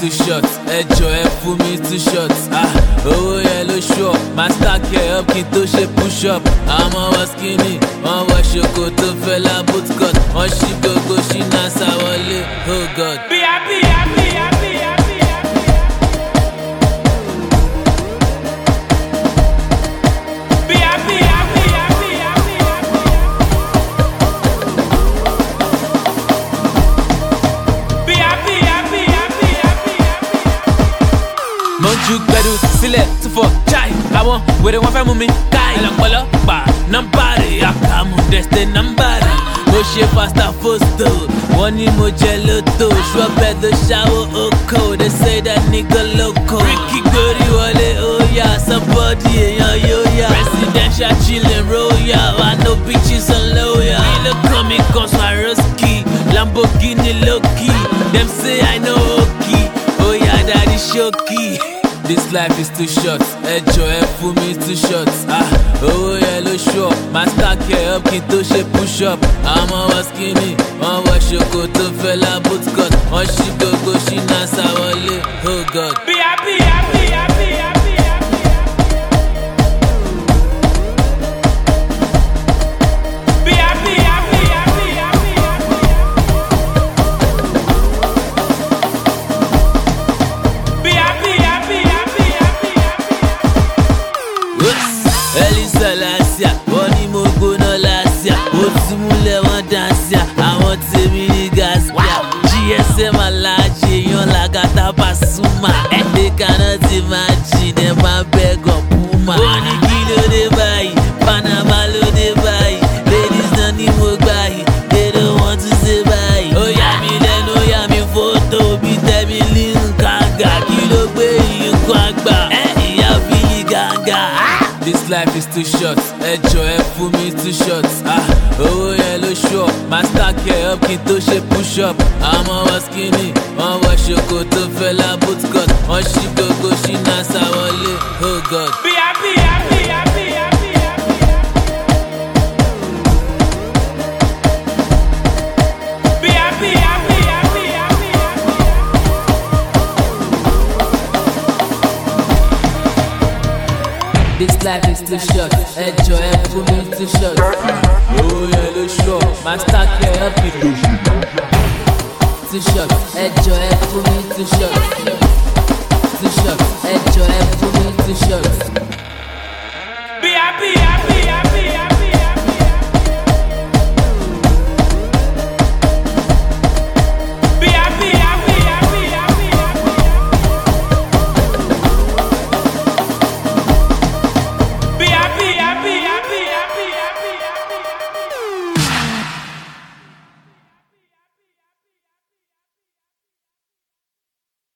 too short, ẹjọ́ ẹ fún mi too short. Owó yẹn ló ṣọ́, máa stack ẹ̀ up kí n tó ṣe push up. Àwọn wọ skinny, wọ́n wọ ṣòkòtò fẹ́lá bootcut. Wọ́n ṣí gbogbo ṣínà sáwọlé, oh God. Be happy, happy, happy, happy, happy. Be happy, happy, happy, happy, happy. Be happy, happy, happy, happy, happy. Mọ̀jú gbẹ̀dú sílẹ̀ tún fọ chai. Àwọn wèrè wọn fẹ́ mú mi káì. Ẹlẹ́pọ̀lọ́ pa nọ́mbà rẹ̀, àkàmú dẹ̀sẹ̀ nọ́mbà rẹ̀. Mo ṣe fasta fosto, wọ́n ní mo jẹ lóto. Ṣọ́bẹ̀ tó ṣàwó oko, they say that nigga loco. Ricky gbórí wọlé óyá, somebody èèyàn yóò yá. Presidential chillin' royal, I know bitches on loyal. Mi ló kàn mí kan Swarovski, Lamborghini low-key. Them say I know Oki, óyá daddy Shoki. This life is too short, ẹjọ́ ẹ fún mi too short. Owó yẹn ló ṣọ́, máa stack ẹ̀ up kí n tó ṣe push up. Àwọn wọ skinny, wọ́n wọ ṣòkòtò fẹ́lá bootcut. Wọ́n ṣí gbogbo ṣínà sáwọlé, oh God. Be happy, happy, happy, happy, happy. Be happy, happy, happy, happy, happy. Be happy, happy, happy, happy, happy. Elisa Lasia, wọ́n ní mo gbóná Lasia. Ó tún múlẹ̀ wọ́n dáńsíà, àwọn tèmi ní Gaspia. GSM aláàjì, èèyàn làgàtà Pasuma. Ẹ̀dẹ̀ kaná ti máa jì, dẹ̀ máa bẹ́gàn Puma. Wọ́n ní kí ló dé báyìí, Panama ló dé báyìí. Ladies náà ní mo gbà yìí, they don't want to say báyìí. Ó yà mí lẹ́nu, ó yà mí fótó, bí tẹ̀mí lí nǹkan àgbà. Kí ló gbé nǹkan àgbà? Ìyá Fílì gàǹgà. This life is too short, ẹjọ́ ẹ fún mi too short. Owó yẹn ló ṣọ́, máa stack ẹ̀ up kí n tó ṣe push up. Àwọn wọ skinny, wọ́n wọ ṣòkòtò fẹ́lá bootcut. Wọ́n ṣí gbogbo ṣínà sáwọlé, oh God. Be happy, happy, happy, happy, happy. Be happy, happy, happy, happy, happy. This life is too short, ẹjọ́ ẹ fún mi too short. Owó yẹn ló ṣọ́, máa stack ẹ̀ up kí n tó ṣe too short, ẹjọ́ ẹ fún mi too short. Too short, ẹjọ́ ẹ fún mi too short.